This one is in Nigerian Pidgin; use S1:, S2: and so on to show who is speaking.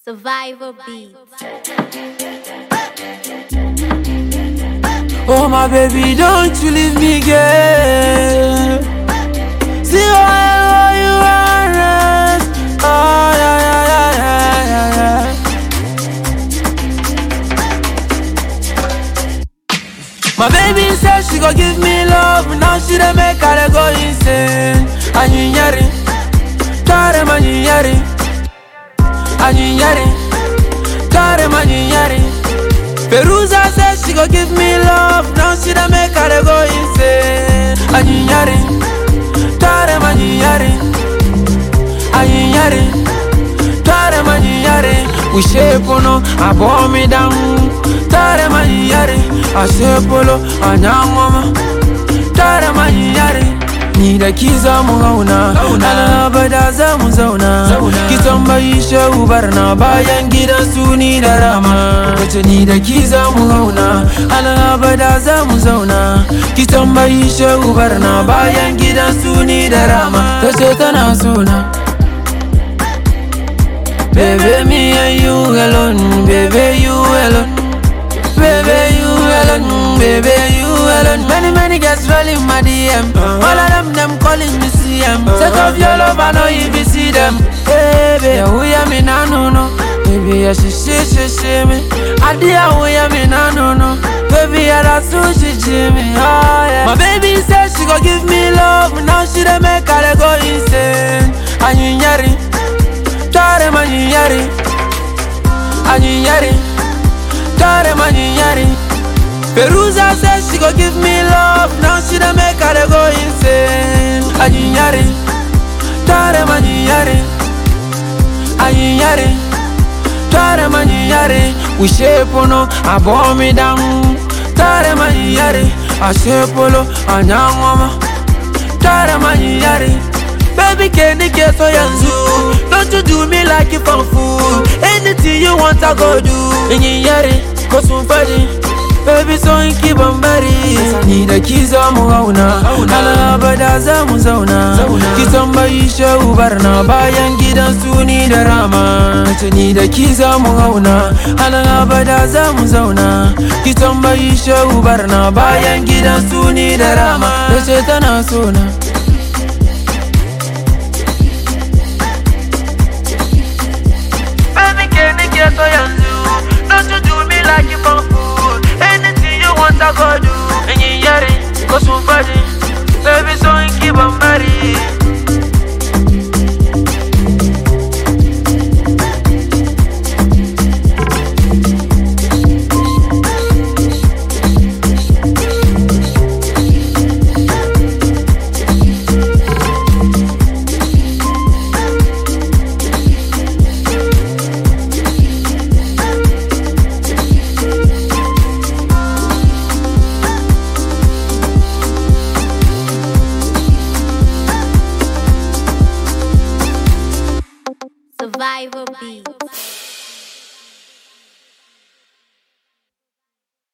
S1: Survivor Beats.
S2: Oh my baby, don't you leave me, girl. See why you honest. Oh yeah. My baby said she gon' give me love, now she done make her go insane. Anyinyari, tare manyinyari. Anyinyari, tare manyinyari. Perusa said she gon' give me love, now she done make her go insane. Anyinyari, tare manyinyari. Anyinyari, tare manyinyari. We shape no, I bore me down. Tare manyinyari, I shape polo, I nyangoma. Tare manyinyari. Ni da ki za mu hauna, ana bada za mu zauna. Ki tambayi shehu barna bayan gidan su ni da rama. Kace ni da ki za mu hauna, ana bada za mu zauna. Ki tambayi shehu barna bayan gidan su ni da rama. Tace tana sona. Baby, me and you alone, baby, you alone. Baby, you alone, baby, you alone. Many girls rolling my DM. All of them calling me CM. Set off your love, I know you be see them. Baby, who ya me na no. Baby, ya she me. Adia who ya me na no. Baby, ya da sushi me. Oh yeah. My baby said she gon' give me love, now she done make her go insane. Anyinyari, tare manyinyari. Anyinyari, tare manyinyari. Perusa said she gon' give me love, now she done make her go insane. Anyinyari, tare manyinyari. Anyinyari, tare manyinyari. We shape no, I bore me down. Tare manyinyari, I shape polo, I nyangoma. Tare manyinyari. Baby, can you get so yanzu? Don't you do me like you for food. Anything you want, I go do. Anyinyari, cause somebody. Baby, so you keep on body. Ni da ki za mu hauna, ana bada za mu zauna. Ki tambayi shehu barna bayan gidan su ni da rama. Nace ni da ki za mu hauna, ana bada za mu zauna. Ki tambayi shehu barna bayan gidan su ni da rama. Tace tana sona. Baby, can you get so yanzu? Don't you do me like you for food. Anything you want, I go do. Anyinyari, cause somebody. Baby, so you keep on body.
S1: Survivor Beats.